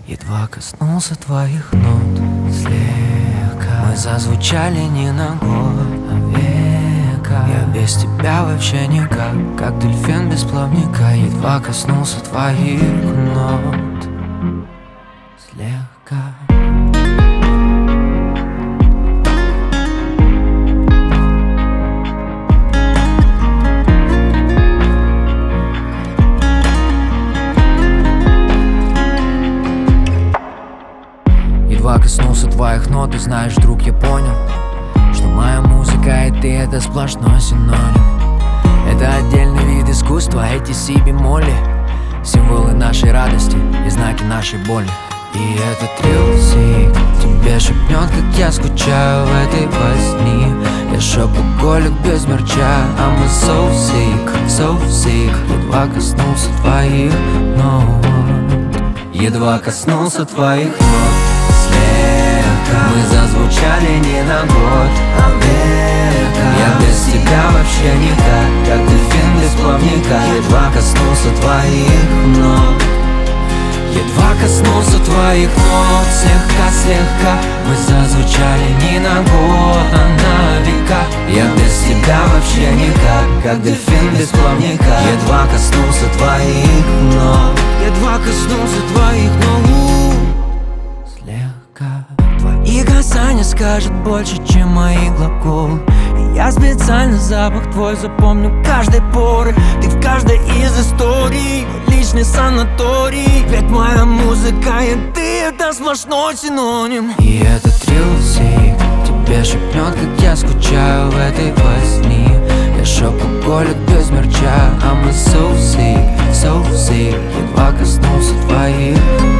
Едва коснулся твоих нот слегка. Мы зазвучали не на год, а века. Я без тебя вообще никак, как дельфин без плавника. Едва коснулся твоих нот слегка. Едва коснулся твоих нот, и знаешь, друг, я понял, что моя музыка и ты — это сплошной синоним. Это отдельный вид искусства, эти си бемоли, символы нашей радости и знаки нашей боли. И этот трилсик тебе шепнет, как я скучаю в этой возни. Я шопоголик без мерча, I'm so sick. Едва коснулся твоих нот, едва коснулся твоих нот слегка. Мы зазвучали не на год, а века. Я без тебя вообще никак, как дельфин без плавника. Едва коснулся твоих нот, едва коснулся твоих нот слегка. Мы зазвучали не на год, а на века. Я без тебя вообще никак, как дельфин без плавника. Едва коснулся твоих нот, едва коснулся твоих нот слегка. Твои касания скажут больше, чем мои глаголы. И я специально запах твой запомню каждой поры. Ты в каждой из историй, мой личный санаторий. Ведь моя музыка и ты — это сплошной синоним. И этот трилсик тебе шепнет, как я скучаю в этой возни. Я шопоголик без мерча, I'm so sick. Едва коснулся твоих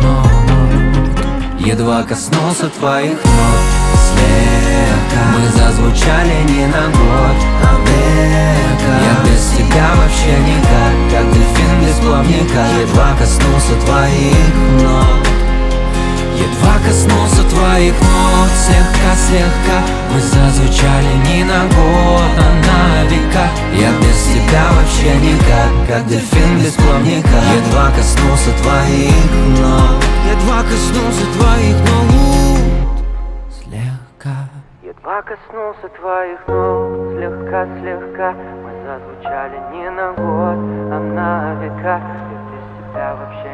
нот, едва коснулся твоих нот слегка. Мы зазвучали не на год, а века. Я без тебя вообще никак, как дельфин без плавника. Едва коснулся твоих нот, едва коснулся твоих нот слегка. Мы зазвучали не на год, а на века. Я без тебя вообще никак, как дельфин без плавника. Едва коснулся твоих нот, едва коснулся твоих нот слегка. Едва коснулся твоих нот слегка. Мы зазвучали не на год, а на века. Я без тебя вообще